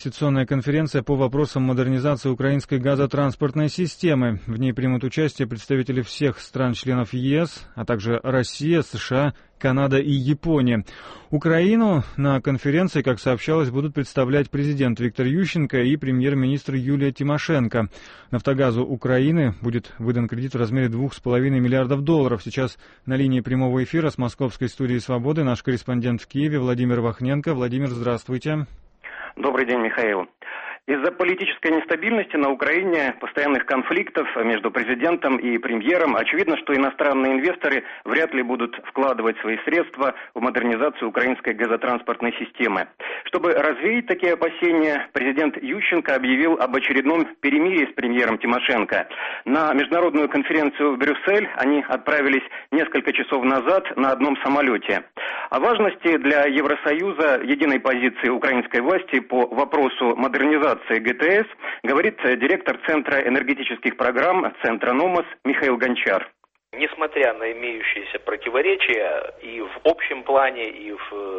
инвестиционная конференция по вопросам модернизации украинской газотранспортной системы. В ней примут участие представители всех стран-членов ЕС, а также Россия, США, Канада и Япония. Украину на конференции, как сообщалось, будут представлять президент Виктор Ющенко и премьер-министр Юлия Тимошенко. «Нафтогазу Украины» будет выдан кредит в размере $2,5 миллиардов. Сейчас на линии прямого эфира с Московской студии «Свободы» наш корреспондент в Киеве Владимир Вахненко. Владимир, здравствуйте. Добрый день, Михаил. Из-за политической нестабильности на Украине, постоянных конфликтов между президентом и премьером, очевидно, что иностранные инвесторы вряд ли будут вкладывать свои средства в модернизацию украинской газотранспортной системы. Чтобы развеять такие опасения, президент Ющенко объявил об очередном перемирии с премьером Тимошенко. На международную конференцию в Брюссель они отправились несколько часов назад на одном самолете. О важности для Евросоюза единой позиции украинской власти по вопросу модернизации ГТС говорит директор Центра энергетических программ Центра Номос Михаил Гончар. Несмотря на имеющиеся противоречия и в общем плане, и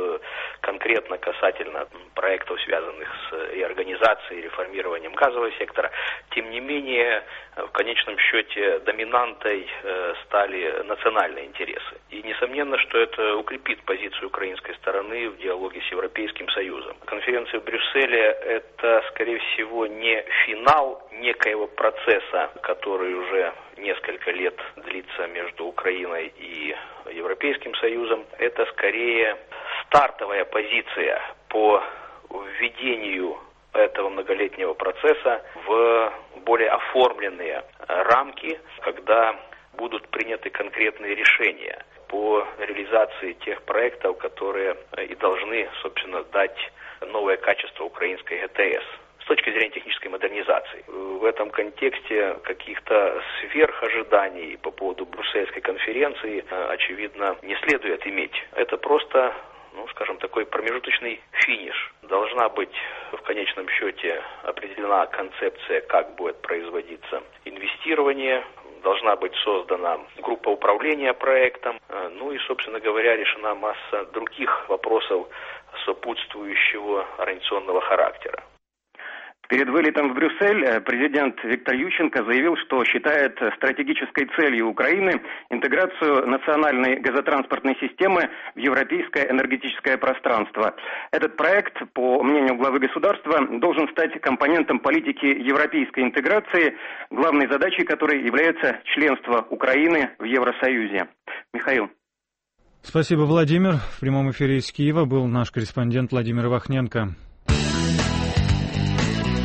конкретно касательно проектов, связанных с реорганизацией и реформированием газового сектора, тем не менее, в конечном счете, доминантой стали национальные интересы. И несомненно, что это укрепит позицию украинской стороны в диалоге с Европейским Союзом. Конференция в Брюсселе – это, скорее всего, не финал некоего процесса, который уже несколько лет длится между Украиной и Европейским Союзом. Это скорее стартовая позиция по введению этого многолетнего процесса в более оформленные рамки, когда будут приняты конкретные решения по реализации тех проектов, которые и должны, собственно, дать новое качество украинской ГТС с точки зрения технической модернизации. В этом контексте каких-то сверхожиданий по поводу Брюссельской конференции, очевидно, не следует иметь. Это просто, скажем, такой промежуточный финиш. Должна быть в конечном счете определена концепция, как будет производиться инвестирование, должна быть создана группа управления проектом, и, собственно говоря, решена масса других вопросов сопутствующего организационного характера. Перед вылетом в Брюссель президент Виктор Ющенко заявил, что считает стратегической целью Украины интеграцию национальной газотранспортной системы в европейское энергетическое пространство. Этот проект, по мнению главы государства, должен стать компонентом политики европейской интеграции, главной задачей которой является членство Украины в Евросоюзе. Михаил. Спасибо, Владимир. В прямом эфире из Киева был наш корреспондент Владимир Вахненко.